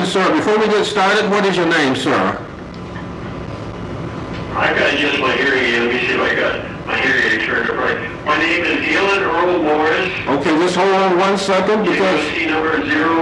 sir, before we get started, what is your name, sir? I got just my hearing aid. Let me see if I got my hearing aid turned up right. My name is Galen Earl Morris. Okay, just hold on 1 second because... C number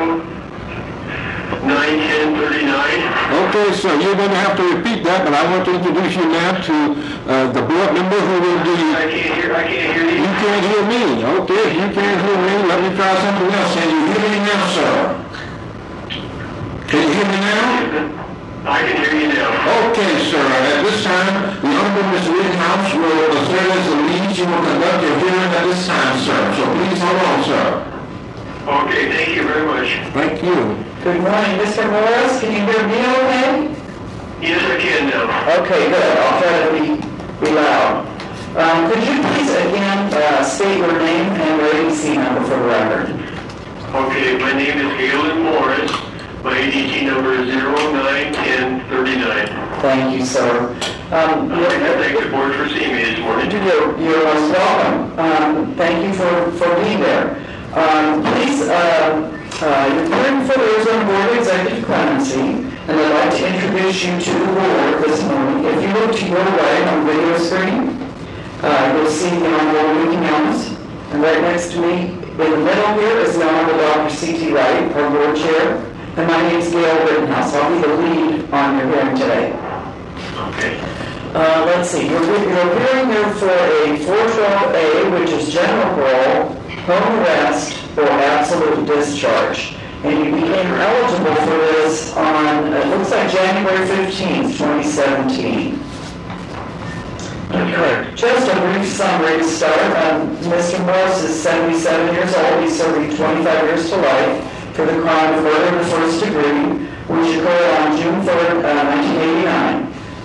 091039. Okay, sir, you're going to have to repeat that, but I want to introduce you now to the board member who will be... I can't hear you. You can't hear me. Okay, if you can't hear me, let me try something else. Can you hear me now, sir? Can you hear me now? I can hear you now. Okay, sir. At this time, the Honorable Mr. Rittenhouse will serve as the lead. You will conduct your hearing at this time, sir. So please hold on, sir. Okay, thank you very much. Thank you. Good morning, Mr. Morris. Can you hear me okay? Yes, I can now. Okay, good. I'll try to be loud. Could you please again state your name and your ADC number for the record? Okay, my name is Galen Morris. My ADT number is 091039. Thank you, sir. I'd like to thank the board for seeing me this morning. You're most welcome. Thank you for being there. Please, you're hearing for the Arizona Board of Executive Clemency, and I'd like to introduce you to the board this morning. If you look to your right on the video screen, you'll see the Honorable Ricky Helms, and right next to me in the middle here is the Honorable Dr. C.T. Wright, our board chair, and my name is Gail Rittenhouse. I'll be the lead on your hearing today. Okay. Let's see, you're hearing here for a 412A, which is general parole, home arrest, or absolute discharge. And you became eligible for this on, it looks like January 15th, 2017. Okay, just a brief summary to start. Mr. Morris is 77 years old. He's serving 25 years to life for the crime of murder in the first degree, which occurred on June 3rd, 1989.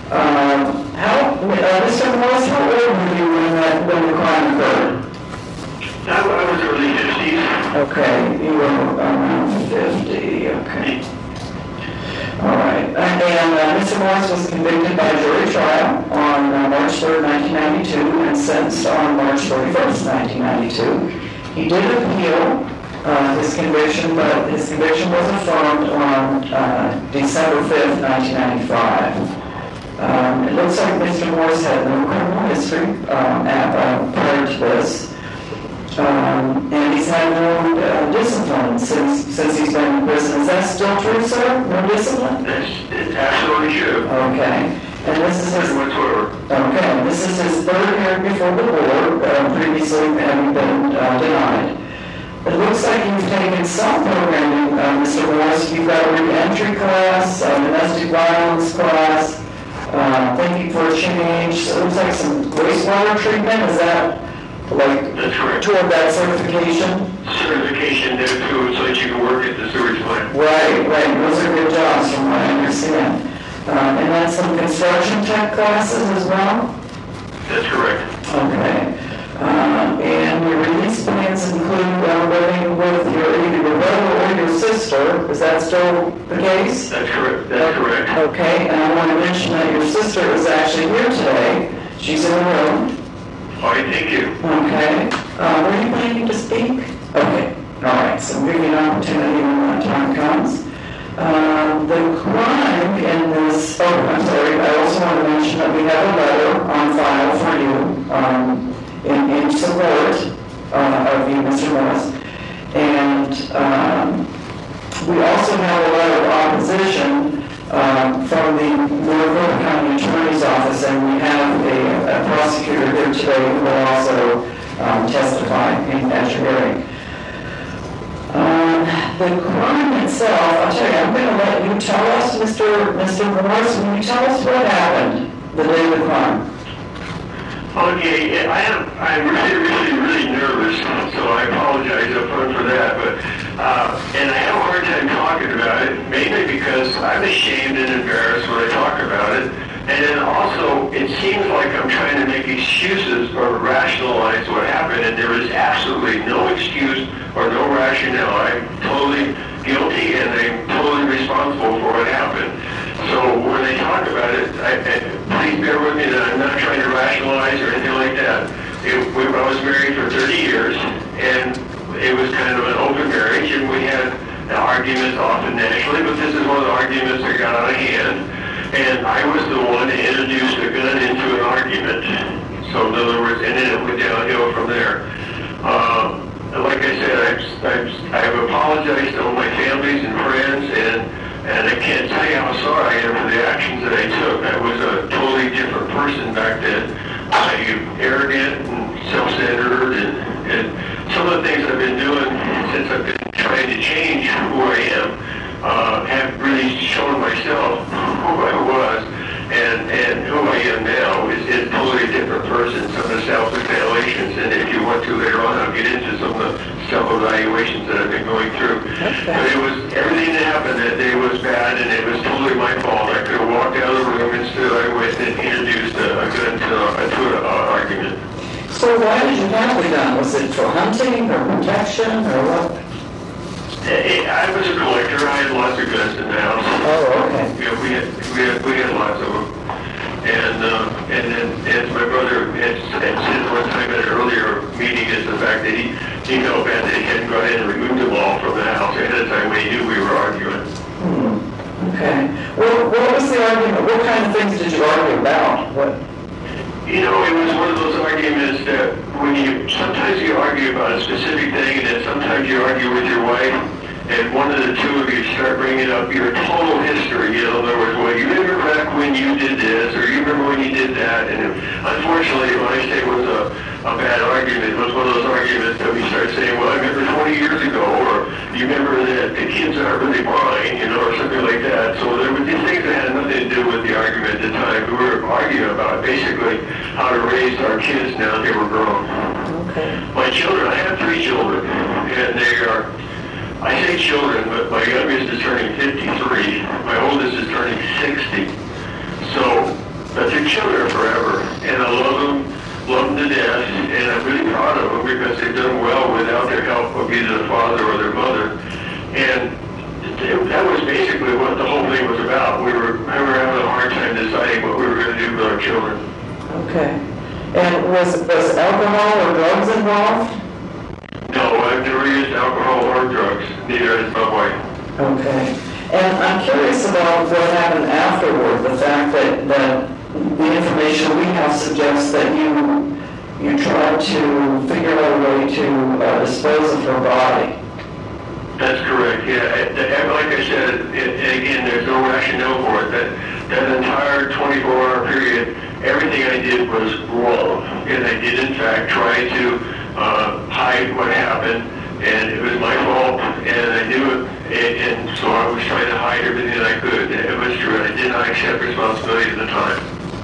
Mr. Morris, how old were you when the crime occurred? I was early 50s. Okay, you were around 50, okay. All right, and Mr. Morris was convicted by jury trial on March 3rd, 1992, and sentenced on March 31st, 1992. He did appeal his conviction, but his conviction was affirmed on December 5th, 1995. It looks like Mr. Morris had no criminal history prior to this. And he's had no discipline since he's been in prison. Is that still true, sir? No discipline? It's absolutely true. Okay. And this is his whatsoever. Okay. This is his third hearing before the board, previously having been denied. It looks like you've taken some programming, Mr. Morris. You've got a re-entry class, a domestic violence class, thinking for a change. So it looks like some wastewater treatment. Is that That's correct. toward that certification? Certification there too, so that you can work at the sewage plant. Right. Those are good jobs from what I understand. And then some construction tech classes as well? That's correct. Okay. And your release plans include living with either your brother or your sister. Is that still the case? That's correct. That's correct. Okay. And I want to mention that your sister is actually here today. She's in the room. All right, thank you. Okay. Were you planning to speak? Okay. All right. So we'll give you an opportunity when that time comes. The crime in this, I'm sorry, I also want to mention that we have a letter on file for you in support of you, Mr. Morris. And we also have a letter of opposition from the Norfolk County Attorney's Office, and we have a prosecutor here today who will also testify at your hearing. The crime itself, I'll tell you, I'm going to let you tell us, Mr. Morris, will you tell us what happened the day of the crime? Okay, I'm really nervous, so I apologize up front for that, but and I have a hard time talking about it, mainly because I'm ashamed and embarrassed when I talk about it, and then also it seems like I'm trying to make excuses or rationalize what happened, and there is absolutely no excuse or no rationale. I'm totally guilty and I'm totally responsible for what happened. So when I talk about it, please bear with me that I'm not trying to rationalize or anything like that. I was married for 30 years, and it was kind of an open marriage, and we had arguments often nationally, but this is one of the arguments that got out of hand, and I was the one that introduced a gun into an argument. So in other words, and then it went downhill from there. Like I said, I've apologized to all my families and friends, and I can't tell you how sorry I am for the actions that I took. I was a totally different person back then. Arrogant and self-centered, and some of the things I've been doing since I've been trying to change who I am have really shown myself who I was, and who I am now is a totally different person. Some of the self-evaluations, and if you want to later on, I'll get into some of the self-evaluations that I've been going through. Okay. But it was, everything that happened that day was bad, and it was totally my fault. I could have walked out of the room, instead I went and introduced a gun to an argument. So why did you have the gun? Was it for hunting or protection or what? I was a collector. I had lots of guns in the house. Oh, okay. Yeah, we had lots of them. And then, as my brother had said one time at an earlier meeting, is the fact that he felt bad that he hadn't gone in and removed them all from the house ahead of time when he knew we were arguing. Okay. Well, what was the argument? What kind of things did you argue about? What? You know, it was one of those arguments that sometimes you argue about a specific thing, and then sometimes you argue with your wife, and one of the two of you start bringing up your total history. You know, in other words, well, you remember back when you did this, or you remember when you did that, and unfortunately, when I say it was a bad argument, it was one of those arguments that we start saying, well, I remember 20 years ago, or you remember that the kids aren't really mine, you know, or something like that. So there were these things that had nothing to do with the argument at the time. We were arguing about basically how to raise our kids now that they were grown. Okay. My children, I have 3 children, and they are, I say children, but my youngest is turning 53. My oldest is turning 60. So, but they're children forever, and I love them to death, and I'm really proud of them because they've done well without their help of either the father or their mother. And that was basically what the whole thing was about. We were having a hard time deciding what we were going to do with our children. Okay. And was alcohol or drugs involved? No, I've never used alcohol or drugs. Neither has my wife. Okay. And I'm curious about what happened afterward, the fact that the information we have suggests that you tried to figure out a way to dispose of her body. That's correct, yeah. Like I said, again, there's no rationale for it. That entire 24-hour period, everything I did was wrong. And I did, in fact, try to hide what happened, and it was my fault, and I knew it, and so I was trying to hide everything that I could. It was true, and I did not accept responsibility at the time.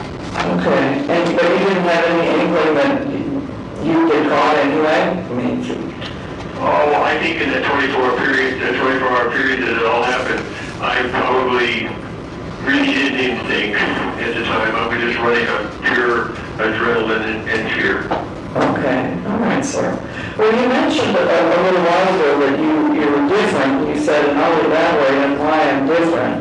Okay, but you didn't have any inkling that you get caught anyway? I mean, oh, I think in that 24-hour period that it all happened, I probably really didn't even think at the time. I was just running on pure adrenaline and fear. Okay, all right, sir. Well, you mentioned a little while ago that you were different. You said, and I'll elaborate on why I'm different.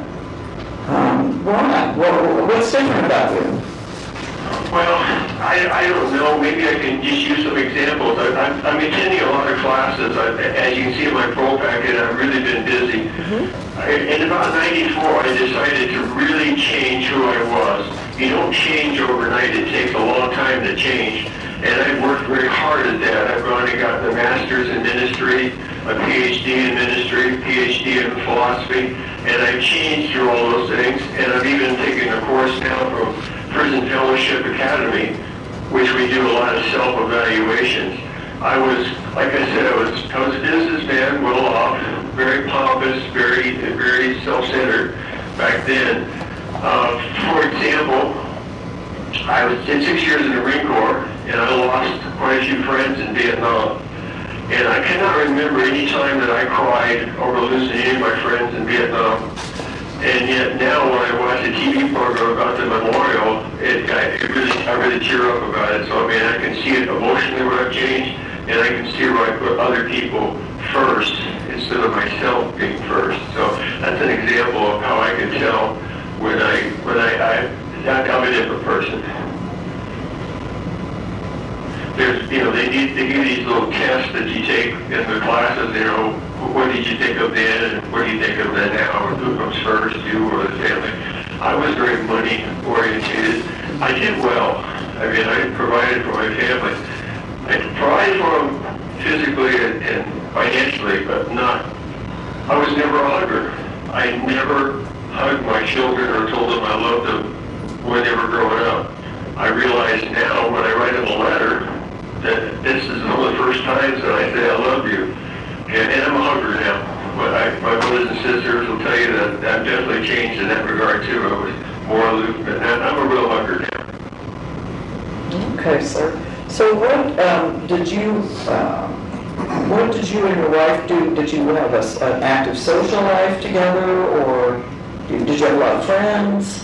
Why? What's different about you? Well, I don't know. Maybe I can just use some examples. I'm attending a lot of classes. As you can see in my pro packet, I've really been busy. In about 94, I decided to really change who I was. You don't change overnight. It takes a long time to change. And I've worked very hard at that. I've gone and gotten a master's in ministry, a PhD in ministry, PhD in philosophy, and I've changed through all those things. And I've even taken a course now from Prison Fellowship Academy, which we do a lot of self-evaluations. I was, like I said, I was a businessman, well off, very pompous, very self-centered back then. For example, I did 6 years in the Marine Corps, and I lost quite a few friends in Vietnam. And I cannot remember any time that I cried over losing any of my friends in Vietnam. And yet now when I watch a TV program about the memorial, I really tear up about it. So I mean, I can see it emotionally where I've changed, and I can see where I put other people first instead of myself being first. So that's an example of how I can tell when I'm a different person. There's, they give these little tests that you take in the classes, what did you think of then, and what do you think of then now, or who comes first, you or the family? I was very money oriented. I did well. I mean, I provided for my family. I provided for them physically and financially, but I was never a hugger. I never hugged my children or told them I loved them when they were growing up. I realize now when I write them a letter that this is one of the first times that I say I love you. And I'm a hugger now. But my brothers and sisters will tell you that I've definitely changed in that regard too. I was more aloof, and I'm a real hugger now. Okay, sir. So what did you and your wife do? Did you have an active social life together, or did you have a lot of friends?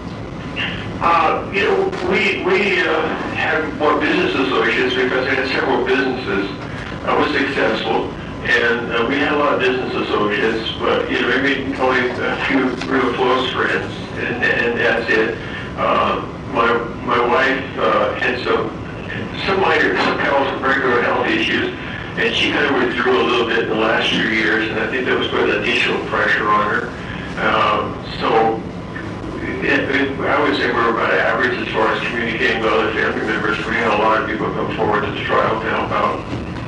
We had more business associates because I had several businesses. I was successful, and we had a lot of business associates, but maybe only a few real close friends, and that's it. My wife had some regular health issues, and she kind of withdrew a little bit in the last few years, and I think that was putting additional pressure on her. I would say we're about average as far as communicating with other family members. We had a lot of people come forward to the trial to help out.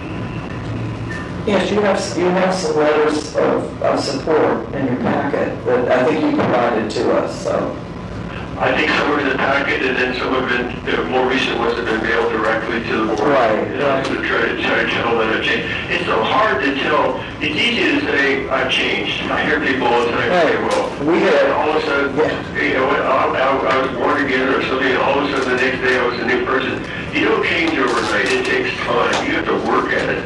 Yes, you have some letters of support in your packet that I think you provided to us. So I think some are in the packet, and then some have been, the more recent ones have been mailed directly to the board. Right. To try to tell that I've changed. It's so hard to tell. It's easy to say I've changed. I hear people all the time say, well, all of a sudden, I was born again or something, and all of a sudden the next day I was a new person. You don't change overnight. It takes time. You have to work at it.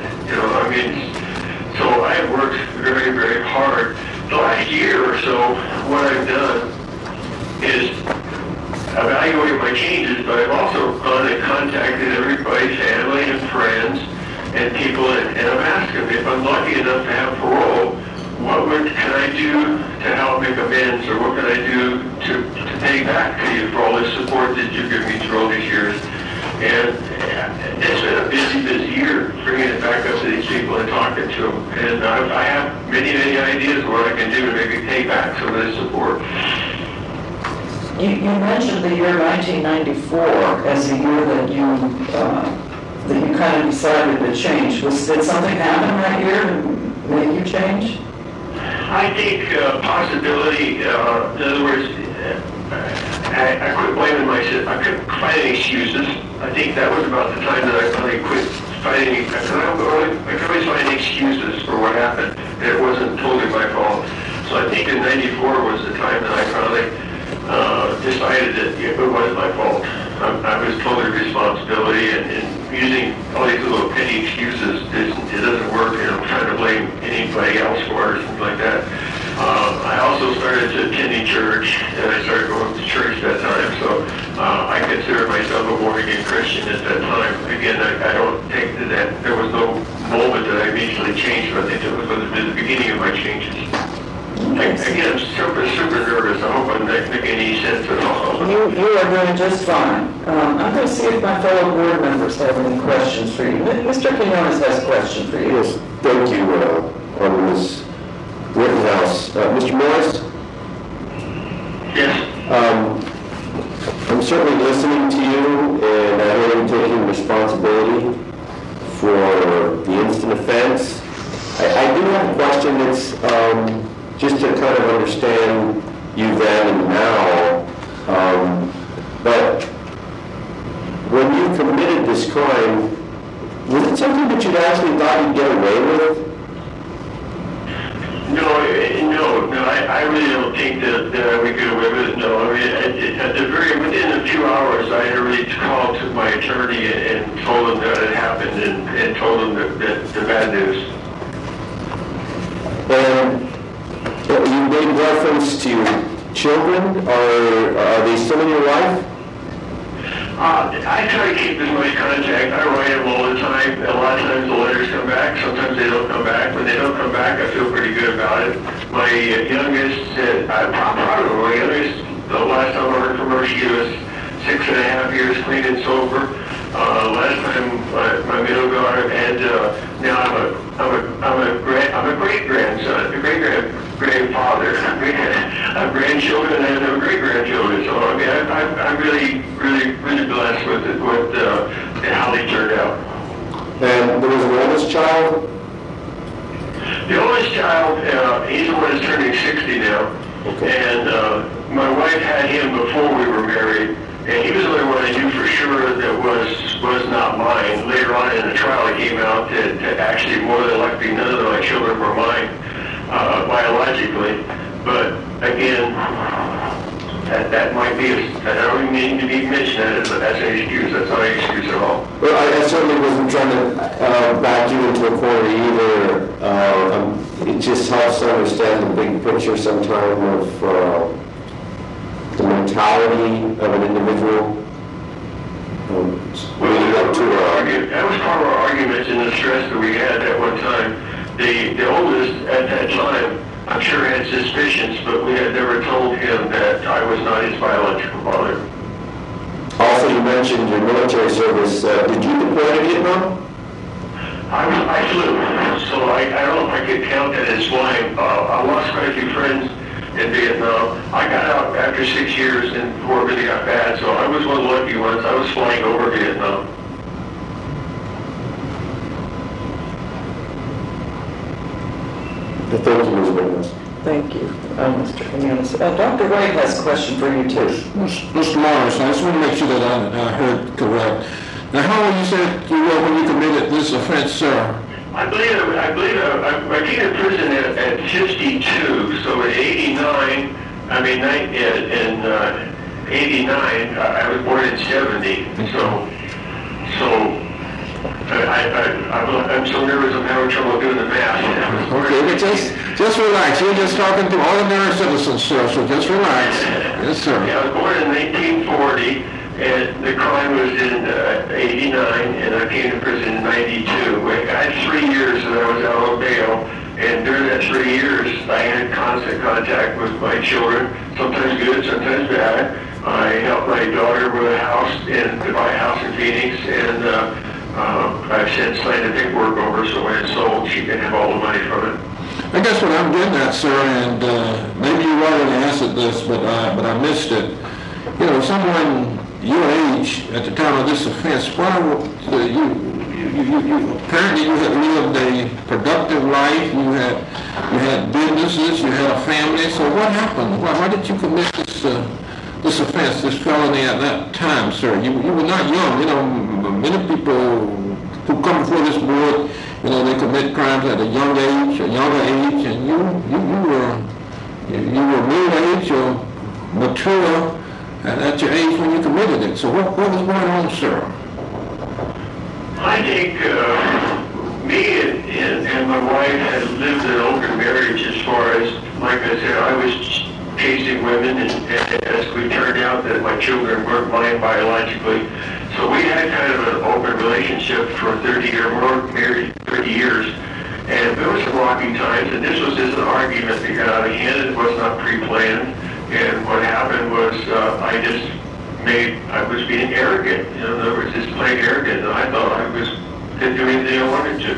So I have worked very, very hard. The last year or so, what I've done is evaluate my changes, but I've also gone and contacted everybody, family and friends and people, and I'm asking them if I'm lucky enough to have parole, can I do to help make amends, or what can I do to pay back to you for all this support that you've given me through all these years? And it's been a busy year bringing it back up to these people and talking to them. And I have many ideas of what I can do to maybe pay back some of this support. You mentioned the year 1994 as the year that you kind of decided to change. Did something happen that year to make you change? I think possibility. In other words, I quit blaming myself. I couldn't find any excuses. I think that was about the time that I finally quit finding. I could always find excuses for what happened, and it wasn't totally my fault. So I think in '94 was the time that I finally decided that it wasn't my fault. I was totally responsibility, and using all these little petty excuses, it doesn't work. Trying to blame anybody else for it or something like that. I also started attending church, and I started going to church that time. So I consider myself a born-again Christian at that time. Again, I don't think that there was no moment that I immediately changed, but I think it was the beginning of my changes. Again, I'm super nervous. I hope I'm not making any sense at all. You are doing just fine. I'm going to see if my fellow board members have any questions for you. Mr. Quinones has a question for you. Yes, thank you, Honorable Ms. Rittenhouse. Mr. Morris? Yes. I'm certainly listening to you, and I know you're taking responsibility for the instant offense. I do have a question that's just to kind of understand you then and now, but when you committed this crime, was it something that you actually thought you'd get away with? No, I really don't think that I would get away with it. No, I mean, within a few hours, I had already called to my attorney and told him that it happened and told him that the bad news. And you made reference to children. Are they still in your life? I try to keep as much contact. I write them all the time. A lot of times the letters come back. Sometimes they don't come back. When they don't come back, I feel pretty good about it. My youngest, I'm proud of her. My youngest, the last time I heard from her, she was 6.5 years clean and sober. Last time, my middle daughter had, now I'm a great-grandson, a great-grandfather. I have grandchildren and I have great-grandchildren. So, I mean, I'm really blessed with how they turned out. And there was an oldest child? The oldest child, he's the one that's turning 60 now. Okay. And my wife had him before we were married. And he was the only one I knew for sure that was not mine. Later on in the trial, it came out that actually, more than likely, none of my children were mine biologically. But again, that might be, I don't even need to be mentioned as an excuse. That's not an excuse at all. Well, I certainly wasn't trying to back you into a corner either. It just helps to understand the big picture sometime of the mentality of an individual. That was part of our arguments and the stress that we had at one time. The oldest at that time, I'm sure had suspicions, but we had never told him that I was not his biological father. Also, you mentioned your military service. Did you deploy to Vietnam? I flew, so I don't know if I could count that as flying. I lost quite a few friends in Vietnam. I got out after 6 years and before it really got bad, so I was one of the lucky ones. I was flying over Vietnam. Thank you, Ms. Williams. Thank you, Mr. Jimenez. Dr. Wade has a question for you, too. Mr. Morris, I just want to make sure that I heard correct. Now, how old you said you were when you committed this offense, sir? I believe I came to prison at 52, so at 89, I mean, in 89, I was born in 70, I'm so nervous I'm having trouble doing the math. Okay, but just relax. You're just talking to ordinary citizens, sir, so just relax. Yes, sir. Yeah, I was born in 1940, and the crime was in 89, and I came to prison in 92. I had 3 years that I was out on bail, and during that 3 years, I had constant contact with my children, sometimes good, sometimes bad. I helped my daughter with a house, to buy a house in Phoenix, and I've since signed a paperwork over, so when it's sold, she can have all the money from it. I guess what I'm getting at, sir, and maybe you already answered this, but I missed it. You know, someone your age at the time of this offense, why you apparently you had lived a productive life. You had businesses. You had a family. So what happened? Why did you commit this offense, this felony at that time, sir? You were not young. You know, many people who come before this board, you know, they commit crimes at a young age, a younger age, and you were middle-aged or mature at your age when you committed it. So what was going on, sir? I think me and my wife had lived an open marriage as far as, like I said, I was chasing women, and as we turned out that my children weren't mine biologically. So we had kind of an open relationship for 30 years. And there were some rocky times, and this was just an argument that got out of hand. It was not pre-planned. And what happened was I was being arrogant. You know, in other words, just plain arrogant, and I thought I could do anything I wanted to.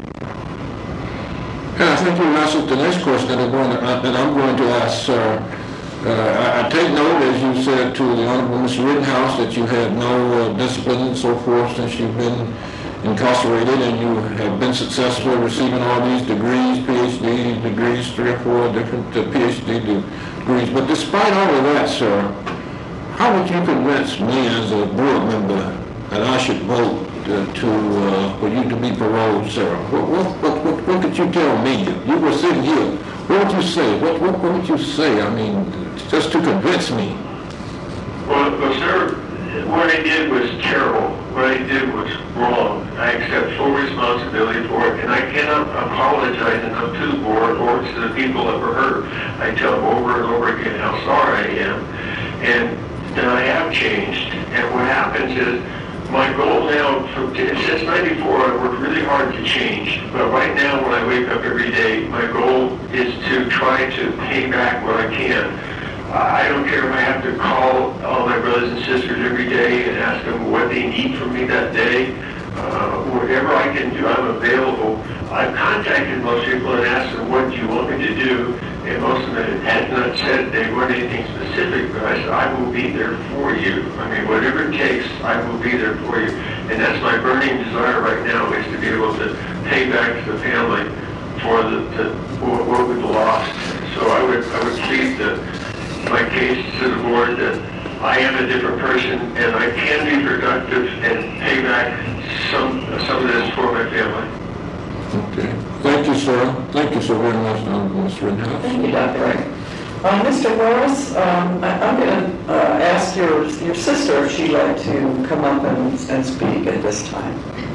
And I think you answered the next question that I'm going to ask, sir. I take note, as you said to the Honorable Mr. Rittenhouse, that you had no discipline and so forth since you've been incarcerated, and you have been successful receiving all these degrees, PhD degrees, 3 or 4 different PhD degrees. But despite all of that, sir, how would you convince me as a board member that I should vote for you to be paroled, sir? What could you tell me? You were sitting here. What would you say? What would you say? I mean, just to convince me. Well, sir, what I did was terrible. What I did was wrong. I accept full responsibility for it, and I cannot apologize enough to the board or to the people that were hurt. I tell them over and over again how sorry I am, and that I have changed. And what happens is, my goal now, since 94, I worked really hard to change. But right now, when I wake up every day, my goal is to try to pay back what I can. I don't care if I have to call all my brothers and sisters every day and ask them what they need from me that day. Whatever I can do, I'm available. I've contacted most people and asked them, what do you want me to do? And most of them had not said they want anything specific, but I said, I will be there for you. I mean, whatever it takes, I will be there for you. And that's my burning desire right now, is to be able to pay back to the family for what we've lost. So I would plead my case to the board that I am a different person and I can be productive and pay back some of this for my family. Okay. Thank you, sir. Thank you so very much, Ms. Rittenhouse. Thank you, Dr. Wright. Mr. Morris, I'm going to ask your sister if she'd like to come up and speak at this time.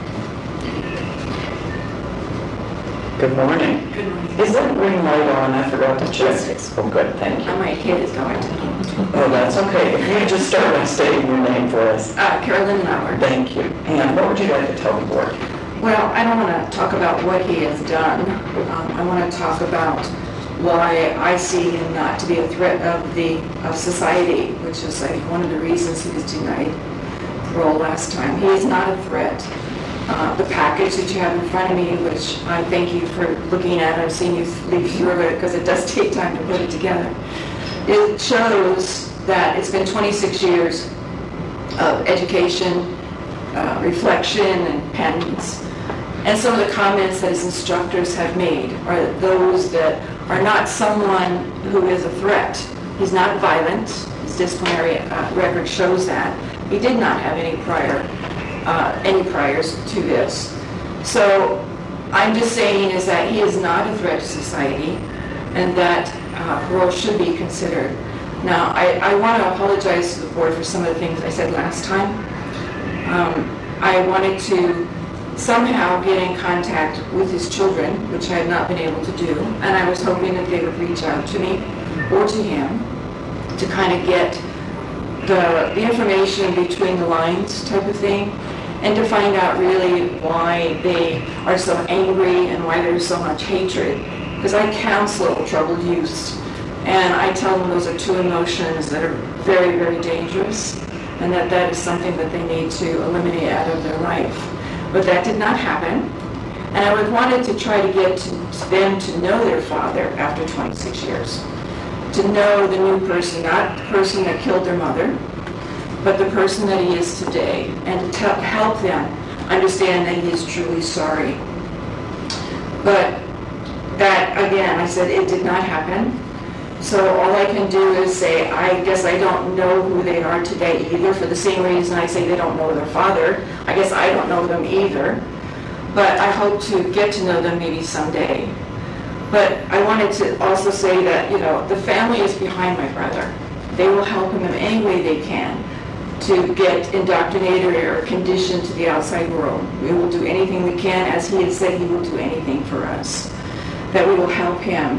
Good morning. Good morning. Is that green light on? I forgot to check. Yes, it is. Oh, good, thank you. My kid is going to. Oh, that's okay. If you just start by stating your name for us. Carolyn Lauer. Thank you. And what would you like to tell the board? Well, I don't want to talk about what he has done. I want to talk about why I see him not to be a threat of society, which is, I think, one of the reasons he was denied parole last time. He is not a threat. The package that you have in front of me, which I thank you for looking at, I've seen you leaf through it because it does take time to put it together. It shows that it's been 26 years of education, reflection, and penance. And some of the comments that his instructors have made are those that are not someone who is a threat. He's not violent. His disciplinary record shows that. He did not have any priors to this. So I'm just saying is that he is not a threat to society and that parole should be considered. Now, I want to apologize to the board for some of the things I said last time. I wanted to somehow get in contact with his children, which I had not been able to do, and I was hoping that they would reach out to me or to him to kind of get the information between the lines type of thing, and to find out really why they are so angry and why there's so much hatred. Because I counsel troubled youths, and I tell them those are two emotions that are very, very dangerous, and that is something that they need to eliminate out of their life. But that did not happen, and I wanted to try to get them to know their father after 26 years, to know the new person, not the person that killed their mother, but the person that he is today, and to help them understand that he is truly sorry. But that, again, I said it did not happen. So all I can do is say, I guess I don't know who they are today either, for the same reason I say they don't know their father. I guess I don't know them either. But I hope to get to know them maybe someday. But I wanted to also say that, the family is behind my brother. They will help him in any way they can to get indoctrinated or conditioned to the outside world. We will do anything we can, as he has said he will do anything for us. That we will help him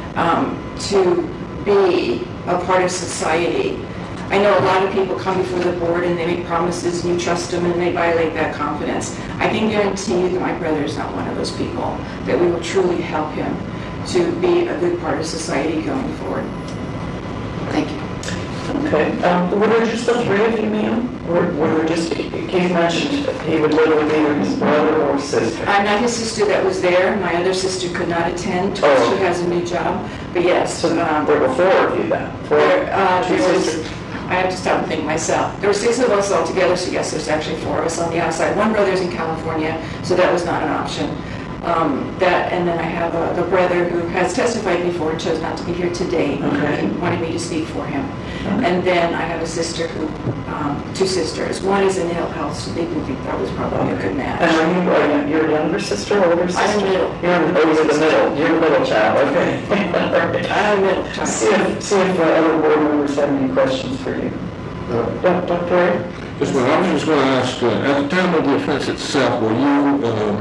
to be a part of society. I know a lot of people come before the board and they make promises and you trust them and they violate that confidence. I can guarantee you that my brother is not one of those people, that we will truly help him to be a good part of society going forward. Thank you. Okay. Were there just the three of you, ma'am? Or were there just, Keith mentioned he would live with either his brother or sister? I'm not his sister that was there. My other sister could not attend because she has a new job. But yes. So there were four of you then? Two sisters? I have to stop and think myself. There were 6 of us all together, so yes, there's actually 4 of us on the outside. One brother's in California, so that was not an option. And then I have the brother who has testified before and chose not to be here today. Okay. He wanted me to speak for him. Okay. And then I have a sister who, 2 sisters. One is in ill health, so they didn't think that was probably a good match. And are you your younger sister, older sister? I'm the middle. You're the middle. You're the middle child. Okay. I'm the middle child. See if other board members have any questions for you. Dr. Ray? Just what I was just going to ask, at the time of the offense itself, were you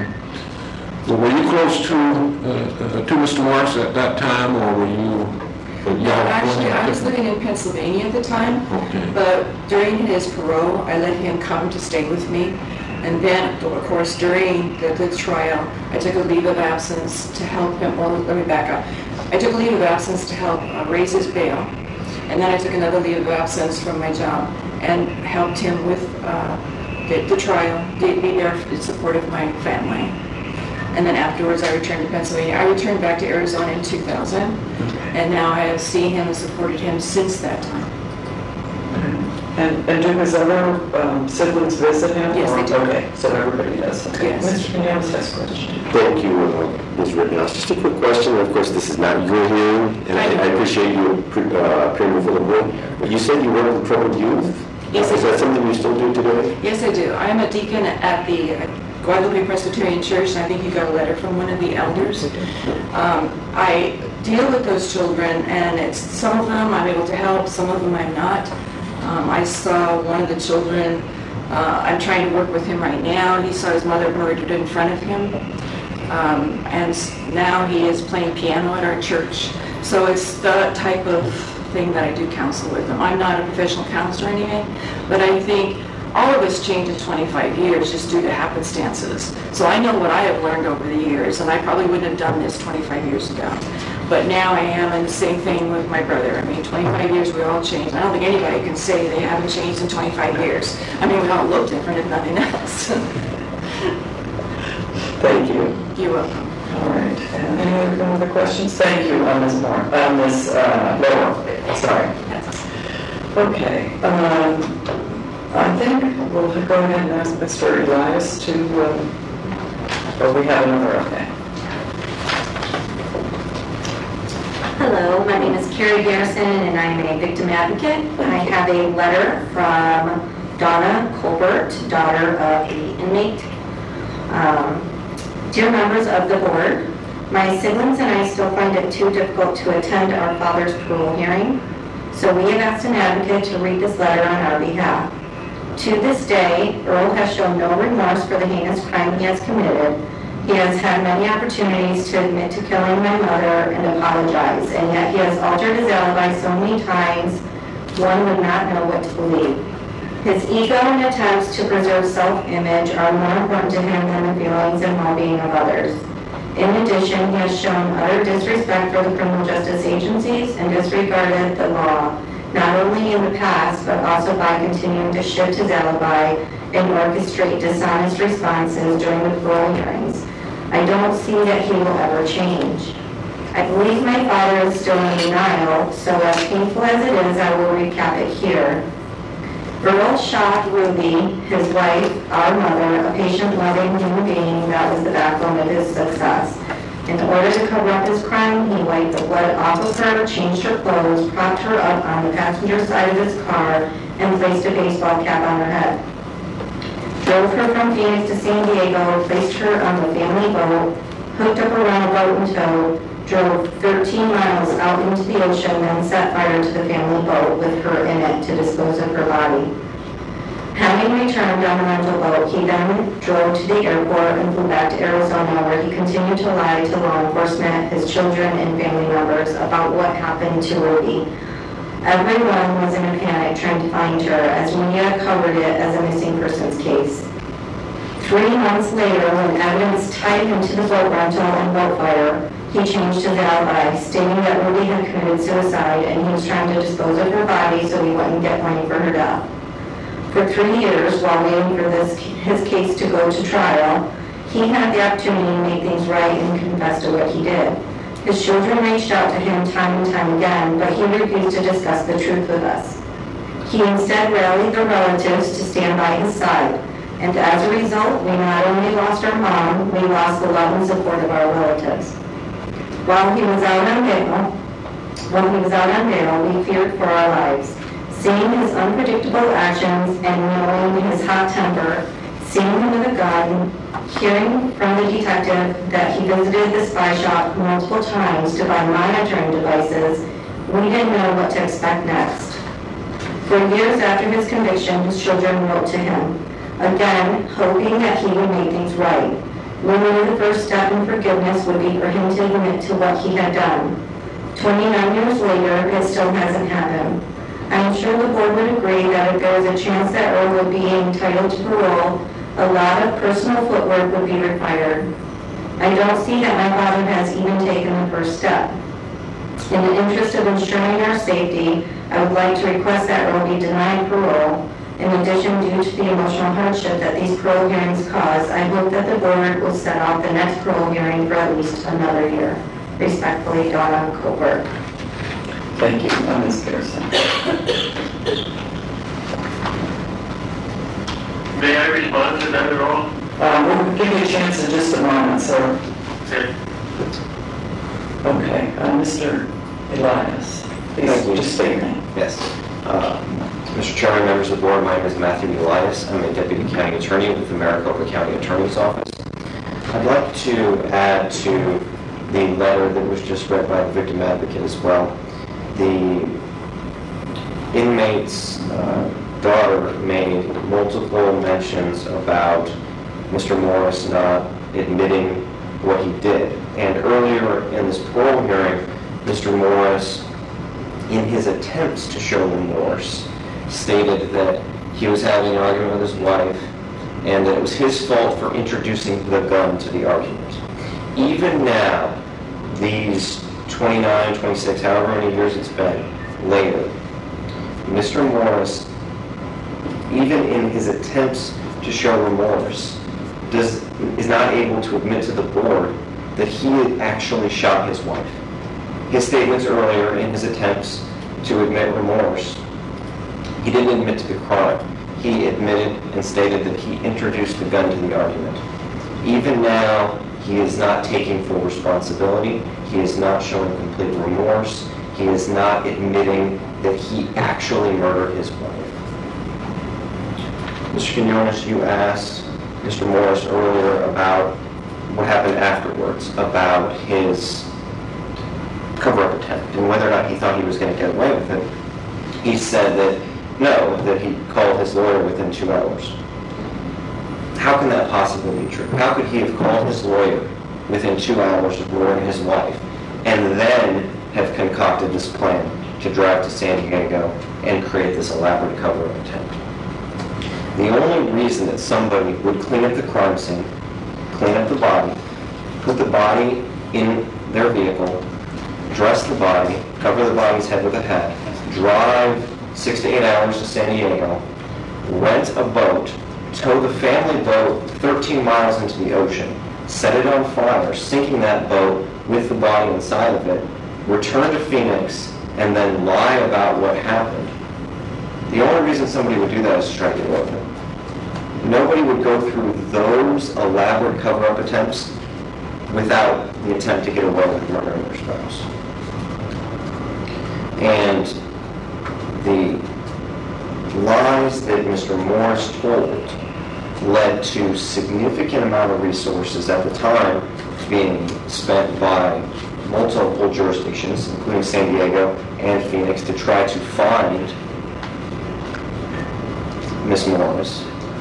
close to Mr. Morris at that time, or were you? Actually, I was living in Pennsylvania at the time, Okay. but during his parole, I let him come to stay with me. And then, of course, during the trial, I took a leave of absence to help him. Well, let me back up. I took a leave of absence to help raise his bail. And then I took another leave of absence from my job and helped him with the trial, be there in support of my family. And then afterwards I returned to Pennsylvania. I returned back to Arizona in 2000, and now I have seen him and supported him since that time. And do his other siblings visit him? Yes, or- they do. Okay, so everybody does. Okay. Yes. Mr. Canales has a question. Thank you, Ms. Rittenhouse. Just a quick question. Of course, this is not your hearing, and I appreciate you appearing before the board. But you said you work with troubled youth? Yes, I Is do. that something you still do today? Yes, I do. I am a deacon at the Guadalupe Presbyterian Church, and I think you got a letter from one of the elders. I deal with those children, and it's some of them I'm able to help, some of them I'm not. I saw one of the children, I'm trying to work with him right now. He saw his mother murdered in front of him, and now he is playing piano at our church. So it's the type of thing that I do counsel with him. I'm not a professional counselor or anything, but I think all of us change in 25 years just due to happenstances. So I know what I have learned over the years, and I probably wouldn't have done this 25 years ago. But now I am, and the same thing with my brother. I mean, 25 years, we all changed. I don't think anybody can say they haven't changed in 25 years. I mean, we all look different if nothing else. Thank you. You're welcome. All right. And any other questions? Thank you, Ms. Moore. Ms. Lower. Sorry. Okay. I think we'll go ahead and ask Mr. Elias to, we have another, okay. Hello, my name is Carrie Garrison, and I'm a victim advocate. I have a letter from Donna Colbert, daughter of the inmate. Dear members of the board, my siblings and I still find it too difficult to attend our father's parole hearing, so we have asked an advocate to read this letter on our behalf. To this day, Earl has shown no remorse for the heinous crime he has committed. He has had many opportunities to admit to killing my mother and apologize, and yet he has altered his alibi so many times, one would not know what to believe. His ego and attempts to preserve self-image are more important to him than the feelings and well-being of others. In addition, he has shown utter disrespect for the criminal justice agencies and disregarded the law, not only in the past, but also by continuing to shift his alibi and orchestrate dishonest responses during the parole hearings. I don't see that he will ever change. I believe my father is still in denial, so as painful as it is, I will recap it here. Earl shot Ruby, his wife, our mother, a patient-loving human being that was the backbone of his success. In order to cover up his crime, he wiped the blood off of her, changed her clothes, propped her up on the passenger side of his car, and placed a baseball cap on her head. Drove her from Phoenix to San Diego, placed her on the family boat, hooked up around a boat in tow, drove 13 miles out into the ocean, then set fire to the family boat with her in it to dispose of her body. Having returned on the rental boat, he then drove to the airport and flew back to Arizona, where he continued to lie to law enforcement, his children, and family members about what happened to Ruby. Everyone was in a panic trying to find her, as media covered it as a missing persons case. 3 months later, when evidence tied him to the boat rental and boat fire, he changed his alibi, stating that Ruby had committed suicide and he was trying to dispose of her body so he wouldn't get money for her death. For 3 years, while waiting for his case to go to trial, he had the opportunity to make things right and confess to what he did. His children reached out to him time and time again, but he refused to discuss the truth with us. He instead rallied the relatives to stand by his side, and as a result, we not only lost our mom, we lost the love and support of our relatives. While he was out on bail, we feared for our lives. Seeing his unpredictable actions and knowing his hot temper, seeing him with a gun, hearing from the detective that he visited the spy shop multiple times to buy monitoring devices, we didn't know what to expect next. For years after his conviction, his children wrote to him, again, hoping that he would make things right. We knew the first step in forgiveness would be for him to admit to what he had done. 29 years later, it still hasn't happened. I am sure the board would agree that if there was a chance that Earl would be entitled to parole, a lot of personal footwork would be required. I don't see that my father has even taken the first step. In the interest of ensuring our safety, I would like to request that Earl be denied parole. In addition, due to the emotional hardship that these parole hearings cause, I hope that the board will set off the next parole hearing for at least another year. Respectfully, Donna Colbert. Thank you, Ms. Pearson. May I respond to that at all? We'll give you a chance in just a moment, sir. Okay. Okay, Mr. Elias, please just state your name. Yes. Mr. Chairman, members of the board, my name is Matthew Elias. I'm a Deputy County Attorney with the Maricopa County Attorney's Office. I'd like to add to the letter that was just read by the victim advocate as well. The inmate's daughter made multiple mentions about Mr. Morris not admitting what he did. And earlier in this parole hearing, Mr. Morris, in his attempts to show remorse, stated that he was having an argument with his wife and that it was his fault for introducing the gun to the argument. Even now, these 29, 26, however many years it's been later, Mr. Morris, even in his attempts to show remorse, is not able to admit to the board that he had actually shot his wife. His statements earlier in his attempts to admit remorse, he didn't admit to the crime. He admitted and stated that he introduced the gun to the argument. Even now, he is not taking full responsibility. He is not showing complete remorse. He is not admitting that he actually murdered his wife. Mr. Quinones, you asked Mr. Morris earlier about what happened afterwards, about his cover-up attempt and whether or not he thought he was going to get away with it. He said that no, that he called his lawyer within 2 hours. How can that possibly be true? How could he have called his lawyer within 2 hours of murdering his wife and then have concocted this plan to drive to San Diego and create this elaborate cover-up attempt? The only reason that somebody would clean up the crime scene, clean up the body, put the body in their vehicle, dress the body, cover the body's head with a hat, drive 6 to 8 hours to San Diego, rent a boat, tow the family boat 13 miles into the ocean, set it on fire, sinking that boat with the body inside of it, return to Phoenix, and then lie about what happened. The only reason somebody would do that is to try to get away with it. Nobody would go through those elaborate cover-up attempts without the attempt to get away with murdering their spouse. And the lies that Mr. Morris told led to significant amount of resources at the time being spent by multiple jurisdictions, including San Diego and Phoenix, to try to find Miss Morris,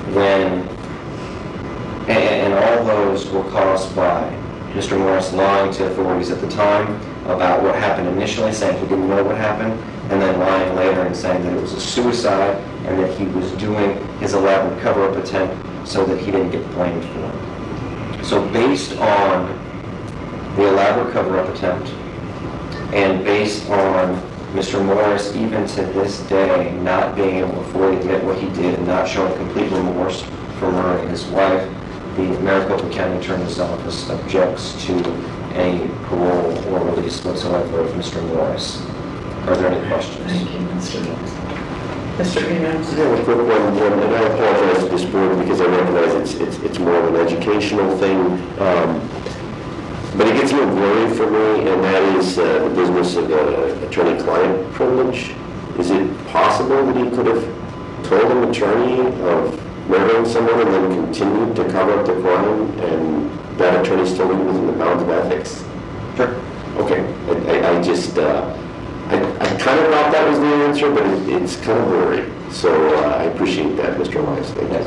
and all those were caused by Mr. Morris lying to authorities at the time about what happened initially, saying he didn't know what happened, and then lying later and saying that it was a suicide and that he was doing his elaborate cover-up attempt so that he didn't get blamed for it. So based on the elaborate cover-up attempt and based on Mr. Morris, even to this day, not being able to fully admit what he did and not showing complete remorse for murdering his wife, the Maricopa County Attorney's Office objects to any parole or release whatsoever of Mr. Morris. Are there any questions? Thank you, Mr. Lewis. Mr. Quinones. I have a quick one, and I apologize to this board because I recognize it's more of an educational thing, but it gets a little blurry for me, and that is the business of attorney-client privilege. Is it possible that he could have told an attorney of murdering someone and then continued to cover up the crime, and that attorney still within the bounds of ethics? Sure. Okay. I just, I kind of thought that was the answer, but it's kind of blurry. So I appreciate that, Mr. Elias. Thank you.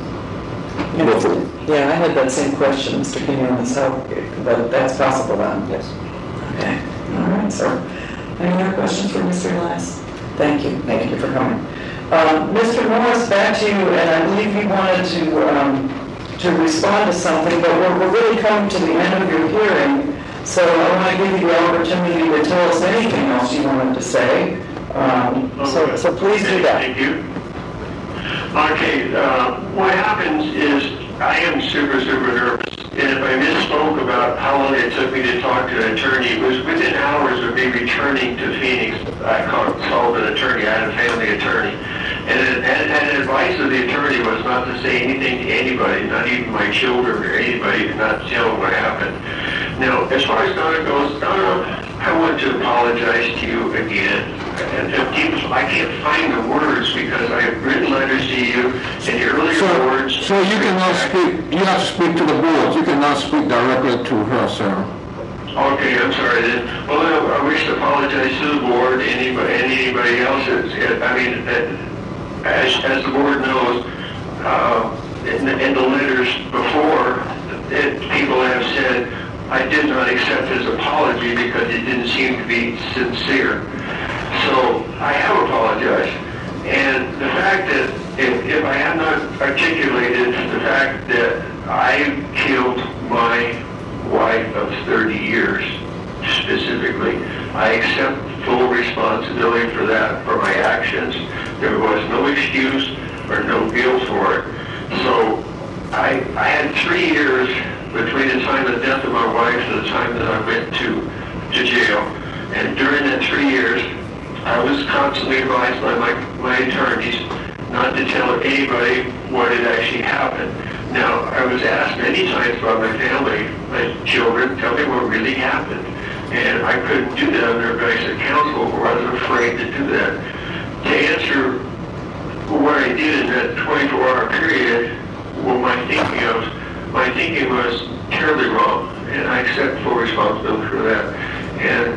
Yeah, I had that same question, Mr. Quinones, but that's possible then? Yes. Okay. All right, sir. Any other questions for Mr. Elias? Thank you. Thank you for coming. Mr. Morris, back to you, and I believe you wanted to respond to something, but we're really coming to the end of your hearing. So I want to give you the opportunity to tell us anything else you wanted to say. So please do that. Thank you. Okay, what happens is I am super nervous. And if I misspoke about how long it took me to talk to an attorney, it was within hours of me returning to Phoenix. I called an attorney. I had a family attorney. And advice of the attorney was not to say anything to anybody, not even my children or anybody, to not tell them what happened. Now, as far as Donna goes, Donna, I want to apologize to you again. And I can't find the words because I have written letters to you in the earlier words. So you cannot speak, you have to speak to the board. You cannot speak directly to her, sir. Okay, I'm sorry then. Well, I wish to apologize to the board, anybody else. As the board knows, in the letters before, people have said, I did not accept his apology because it didn't seem to be sincere. So I have apologized. And the fact that if I have not articulated the fact that I killed my wife of 30 years specifically, I accept full responsibility for that, for my actions. There was no excuse or no guilt for it. So I had 3 years between the time of the death of my wife and the time that I went to jail. And during that 3 years, I was constantly advised by my attorneys not to tell anybody what had actually happened. Now, I was asked many times by my family, my children, tell me what really happened. And I couldn't do that under advice of counsel, or I was afraid to do that. To answer what I did in that 24-hour period, well, my thinking was terribly wrong, and I accept full responsibility for that. And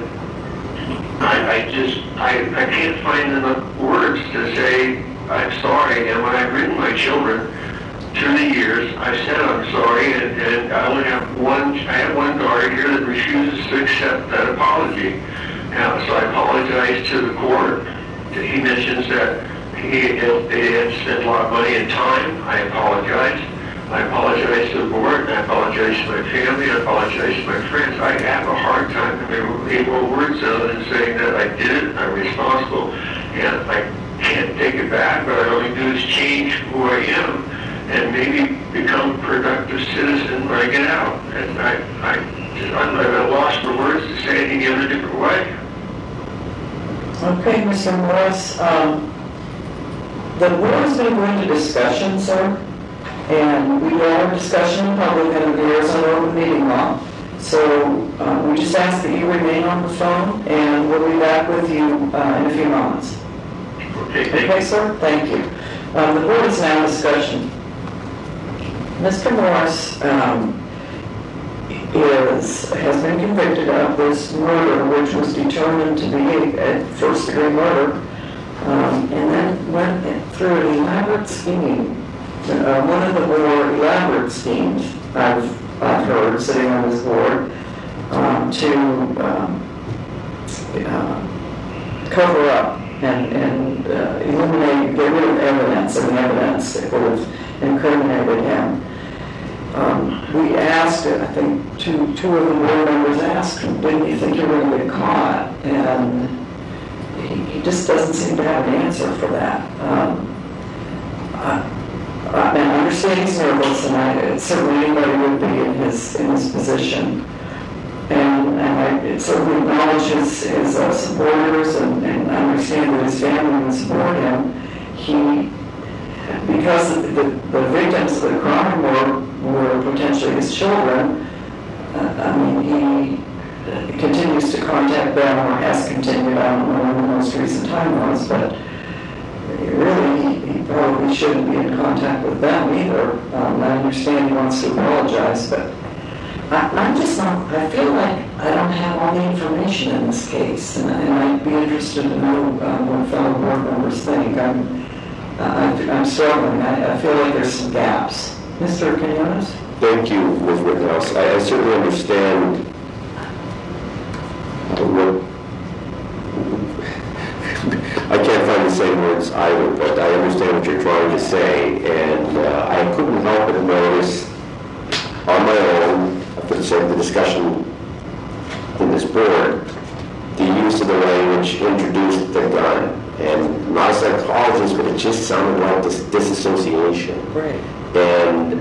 I can't find enough words to say I'm sorry. And when I've written my children through the years, I said I'm sorry, and I only have one daughter here that refuses to accept that apology. Now, so I apologize to the court. He mentions that they had spent a lot of money and time. I apologize. I apologize to the board, and I apologize to my family, I apologize to my friends. I have a hard time coming with more words other than saying that I did it, I'm responsible, and I can't take it back. But all I do is change who I am and maybe become a productive citizen when I get out. And I'm at a loss for words to say it any other different way. Okay, Mr. Morris, the board is going to go into discussion, sir. And we will have a discussion in public under the Arizona Open Meeting Law. So we just ask that you remain on the phone, and we'll be back with you in a few moments. Okay, sir? Thank you. The board is now in discussion. Mr. Morris has been convicted of this murder, which was determined to be a first-degree murder, and then went through an elaborate scheme. One of the more elaborate schemes I've heard sitting on this board to cover up and eliminate, get rid of evidence that would have incriminated him. We asked, I think two of the board members asked him, didn't you think you were going to get caught? And he just doesn't seem to have an answer for that. And I understand he's nervous, and certainly anybody would be in his position. And I certainly acknowledge his supporters and understand that his family would support him. Because the victims of the crime were potentially his children, he continues to contact them, or has continued. I don't know when the most recent time was, but really, he probably shouldn't be in contact with them either. I understand he wants to apologize, but I'm just not, I feel like I don't have all the information in this case, and I'd be interested to know what fellow board members think. I'm struggling. I feel like there's some gaps. Mr. Quinones? Thank you, Ms. Rittenhouse. I certainly understand I can't find the same words either, but I understand what you're trying to say, and I couldn't help but notice on my own, for the sake of the discussion in this board, the use of the language introduced the gun. And I'm not a psychologist, but it just sounded like this disassociation. Right. And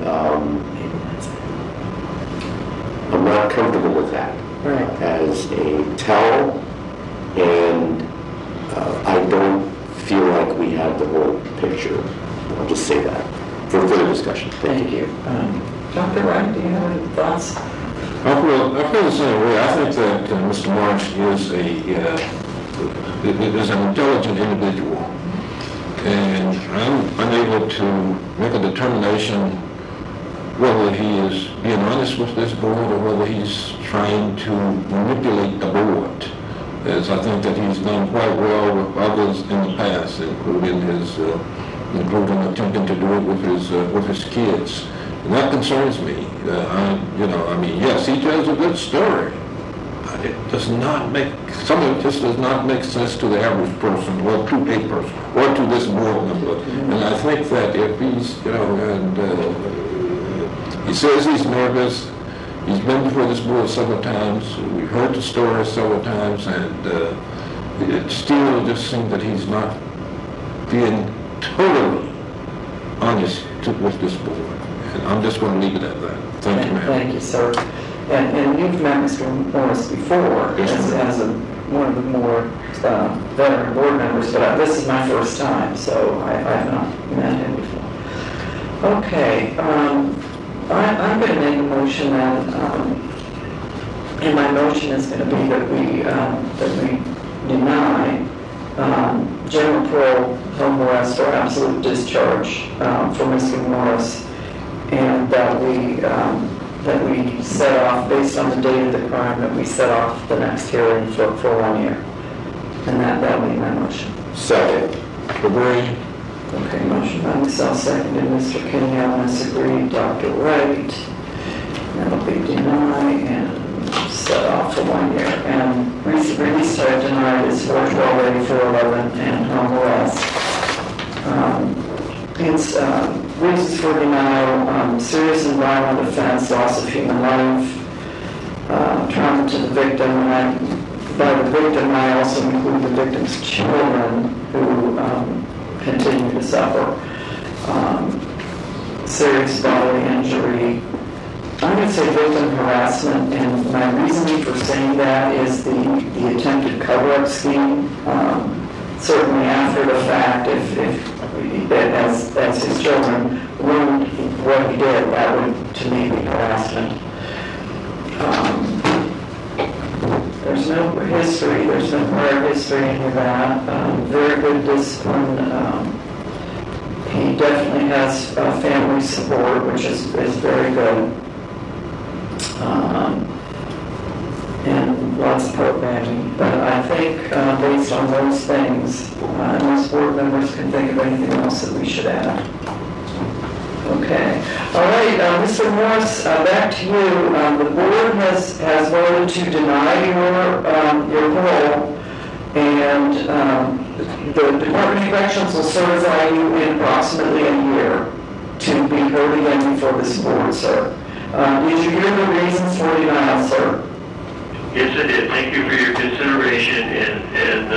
I'm not comfortable with that Right. as a tell, and I don't feel like we have the whole picture. I'll just say that for further discussion. Thank you. Dr. Wright, do you have any thoughts? I feel the same way. I think that Mr. Marsh is an intelligent individual, and I'm unable to make a determination whether he is being honest with this board or whether he's trying to manipulate the board, as I think that he's done quite well with others in the past, including attempting to do it with his kids. And that concerns me. Yes, he tells a good story, but it does not make, some of it just does not make sense to the average person, or to a person, or to this board member. And I think that if he's, he says he's nervous, he's been before this board several times, we've heard the story several times, and it still just seems that he's not being totally honest with this board. And I'm just going to leave it at that. Thank you, ma'am. Thank you, sir. And you've met Mr. Morris before Yes, as one of the more veteran board members, but this is my first time, so I have not met him before. Okay, I'm going to make a motion that, and my motion is going to be that we deny general parole, home arrest, or absolute discharge for Mr. Morris, and that we set off, based on the date of the crime, that we set off the next hearing for 1 year. And that'll be my motion. Second. Agree. Okay, motion by myself, seconded Mr. Kenyon, has agreed, Dr. Wright. That'll be deny and set off for 1 year. And release type denied is 412A, 411, and home arrest. It's reasons for denial: serious and violent offense, loss of human life, trauma to the victim. And by the victim, I also include the victim's children who continue to suffer serious bodily injury. I'm going to say victim harassment, and my reasoning for saying that is the attempted cover-up scheme. Certainly after the fact, if as his children learned what he did, that would, to me, be harassment. There's no history, there's no prior history into that. Very good discipline. He definitely has family support, which is very good. And lots of programming. But I think based on those things, unless board members can think of anything else that we should add. Okay. All right, Mr. Morris, back to you. The board has voted to deny your parole, and the Department of Corrections will certify you in approximately a year to be heard again before this board, sir. Did you hear the reasons for denial, sir? Yes, I did. Thank you for your consideration, and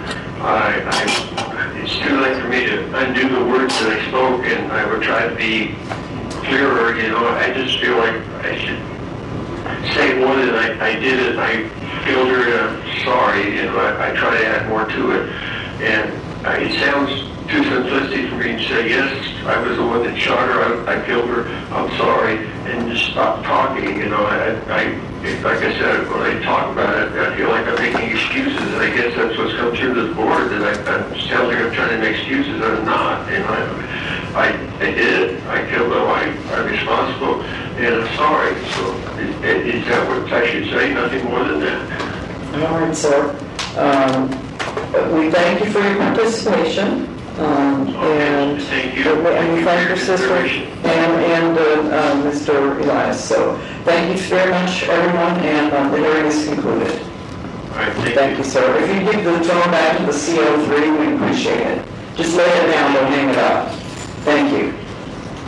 it's too late for me to undo the words that I spoke, and I would try to be clearer. I just feel like I should say more than I did it. I feel very sorry, and I try to add more to it. And it sounds too simplistic for me to say, yes, I was the one that shot her, I killed her, I'm sorry, and just stop talking. Like I said, when I talk about it, I feel like I'm making excuses, and I guess that's what's come through this board, that it sounds like I'm trying to make excuses, and I'm not. And I did, I killed her, I'm responsible, and I'm sorry. So is that what I should say? Nothing more than that. All right, sir. We thank you for your participation. And thank you. And we thank your sister and Mr. Elias. So thank you very much, everyone, and the hearing is concluded. All right, Thank you, sir. If you give the phone back to the CO3, we appreciate it. Just lay it down, don't hang it up. Thank you.